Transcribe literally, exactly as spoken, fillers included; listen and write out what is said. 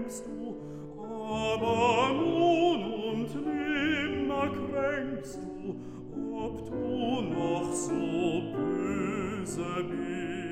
kränkst du, aber nun und nimmer kränkst du, ob du noch so böse bist.